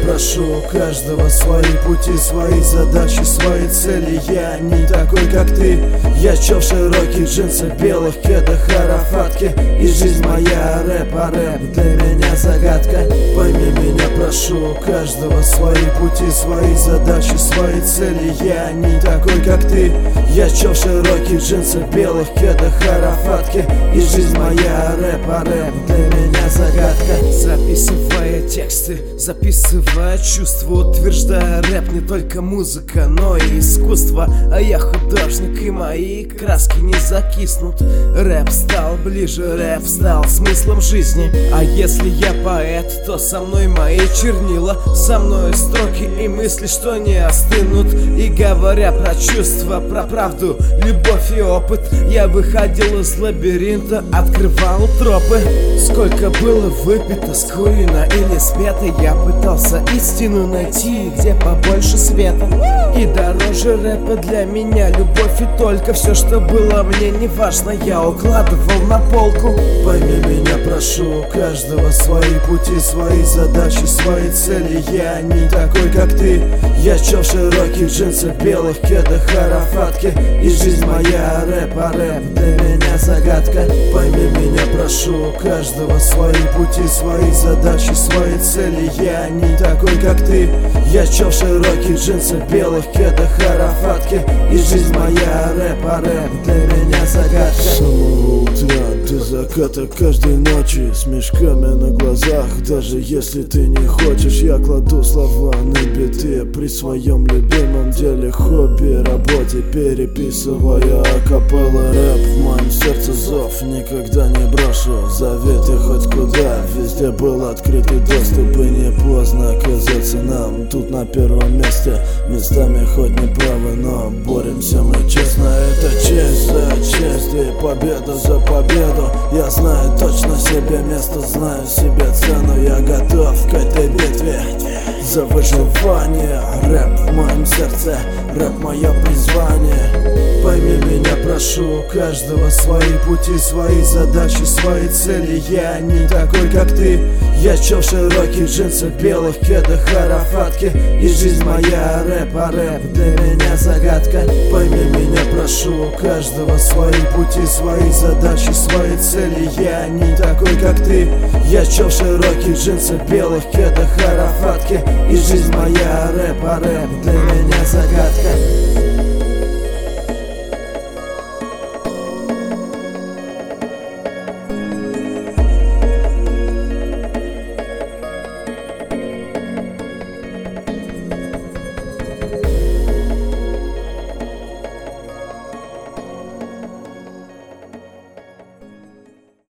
прошу, у каждого свои пути, свои задачи, свои цели. Я не такой, как ты. Я чё в широких джинсах, белых кедах, арафатке. И жизнь моя рэп, а рэп для меня загадка. Пойми меня, прошу, у каждого свои пути, свои задачи, свои цели. Я не такой, как ты. Я чё в широких джинсах, белых кедах, арафатке. И жизнь моя рэп, а рэп для меня загадка. Записывая тексты, записывая чувства, утверждая рэп не только музыка, но и искусство. А я художник, и мои краски не закиснут. Рэп стал ближе, рэп стал смыслом жизни. А если я поэт, то со мной мои чернила, со мной строки и мысли, что не остынут. И говоря про чувства, про правду, любовь и опыт, я выходил из лабиринта, открывал тропы. Сколько было выпито, скурено или спето, я пытался истину найти, где побольше света. И дороже рэпа для меня любовь, и только все, что было мне не важно, я укладывал на полку. Пойми меня, прошу, у каждого свои пути, свои задачи, свои цели. Я не такой, как ты. Я чё в широких джинсах, белых кедах, арафатке. И жизнь моя рэп, а рэп для меня загадка. Пойми меня, прошу, у каждого свои пути, свои задачи, свои цели. Я не такой, как ты. Я чё в широких джинсах, белых кедах, арафатке. И жизнь моя рэп, а рэп для меня загадка. С самого утра до заката каждой ночи, с мешками на глазах. Даже если ты не хочешь, я кладу слова на биты. При своем любимом деле, хобби, работе, переписывая акапелла рэп. В моем сердце зов, никогда не брошу заветы хоть куда. Везде был открытый доступ, и не поздно оказаться нам тут на первом месте. Местами хоть не правы, но боремся мы честно. Это честь за честь и победа за победу. Я знаю точно себе место, знаю себе цену. Я готов к этой битве за выживание. Рэп в моем сердце, рэп мое призвание. Пойми меня, прошу, у каждого свои пути, свои задачи, свои цели. Я не такой, как ты. Я чё в широких джинсах, белых кедах, арафатке. И жизнь моя рэп, а рэп для меня загадка. Пойми меня, прошу, у каждого свои пути, свои задачи, свои цели. Я не такой, как ты. Я чё в широких джинсах, белых кедах, арафатке. И жизнь моя рэп, а рэп для меня загадка.